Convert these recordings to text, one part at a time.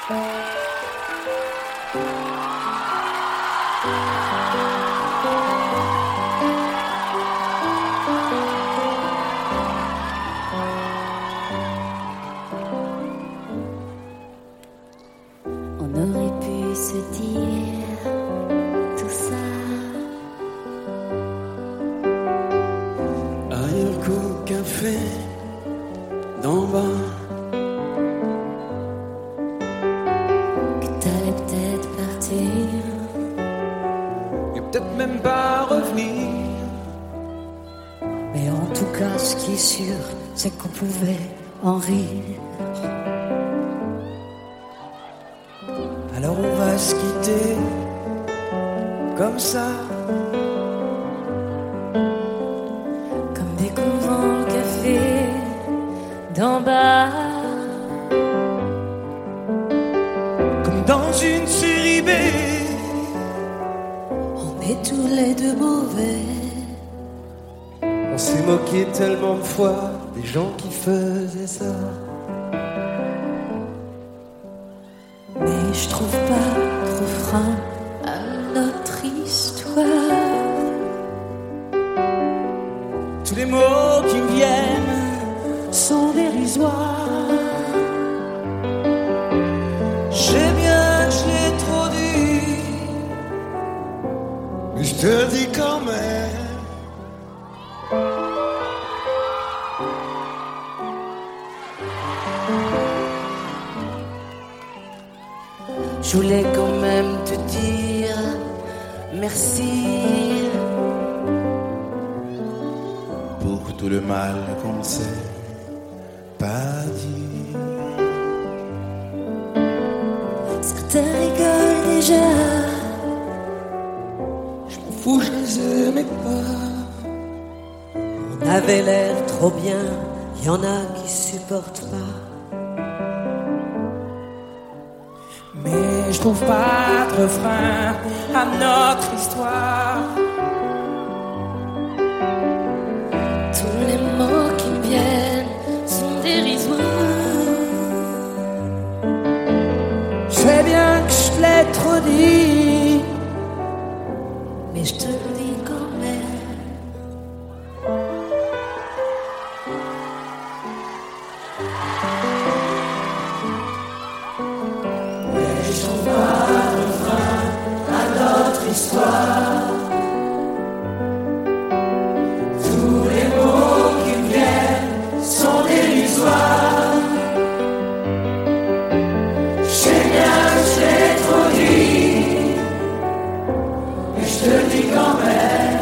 C'est qu'on pouvait en rire. Alors on va se quitter comme ça, comme des cons dans le café d'en bas, comme dans une série B. On est tous les deux mauvais. On s'est moqué tellement de fois des gens qui faisaient ça. Mais je trouve pas trop frein à notre histoire. Tous les mots qui me viennent sont dérisoires. Je sais bien que je l'ai trop dit, mais je te le dis quand même. Je voulais quand même te dire merci pour tout le mal qu'on ne s'est pas dit. Certains rigolent déjà. Je m'en fous, je les aimais pas. On avait l'air trop bien, y en a qui supportent pas. Mais je trouve pas de refrain à notre histoire. Tous les mots qui me viennent sont dérisoires. Je sais bien que je l'ai trop dit, mais je te le dis quand même. Mais je trouve pas de refrain à notre histoire. Tous les mots qui me viennent sont dérisoires. Je sais bien que je l'ai trop dit, mais je te le dis quand même.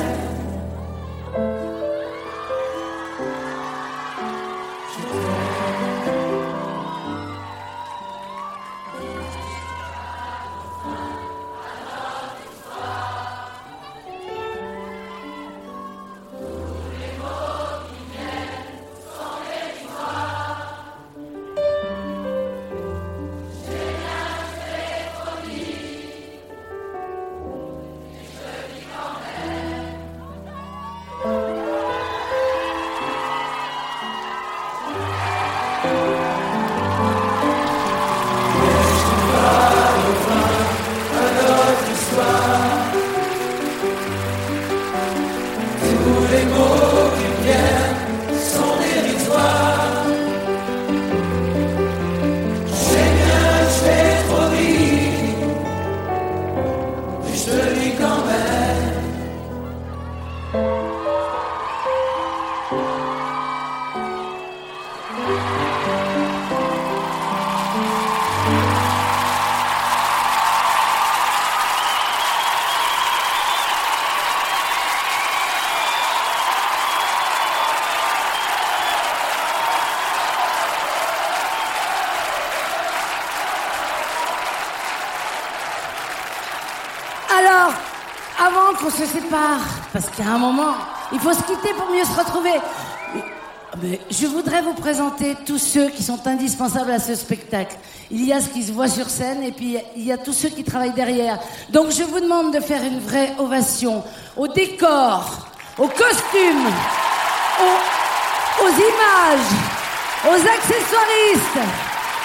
Alors, avant qu'on se sépare, parce qu'il y a un moment, il faut se quitter pour mieux se retrouver. Mais je voudrais vous présenter tous ceux qui sont indispensables à ce spectacle. Il y a ce qui se voit sur scène et puis il y a tous ceux qui travaillent derrière. Donc je vous demande de faire une vraie ovation au décor, aux costumes, aux images, aux accessoiristes,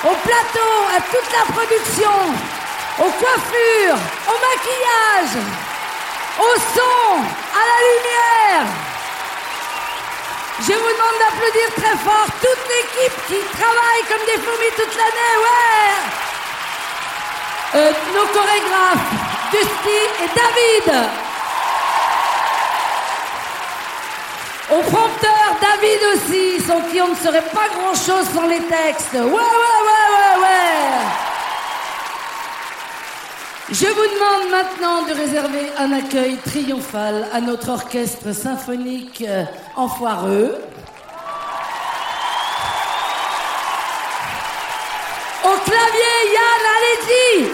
au plateau, à toute la production, aux coiffures, au maquillage, au son, à la lumière. Je vous demande d'applaudir très fort toute l'équipe qui travaille comme des fourmis toute l'année, ouais. Nos chorégraphes, Dusty et David. Au prompteur, David aussi, sans qui on ne serait pas grand-chose sans les textes. Ouais. Je vous demande maintenant de réserver un accueil triomphal à notre orchestre symphonique Enfoireux. Au clavier, Yann, allez-y.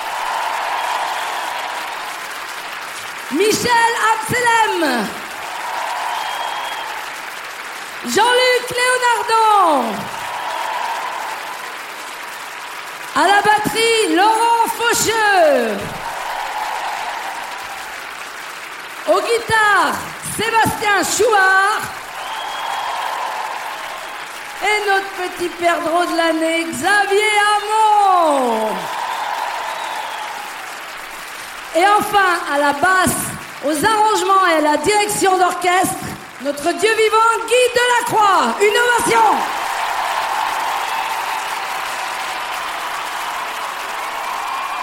Michel Abselem. Jean-Luc Léonardon. À la batterie, Laurent Faucheux. Aux guitares, Sébastien Chouard. Et notre petit perdreau de l'année, Xavier Hamon. Et enfin, à la basse, aux arrangements et à la direction d'orchestre, notre Dieu vivant, Guy Delacroix. Une ovation.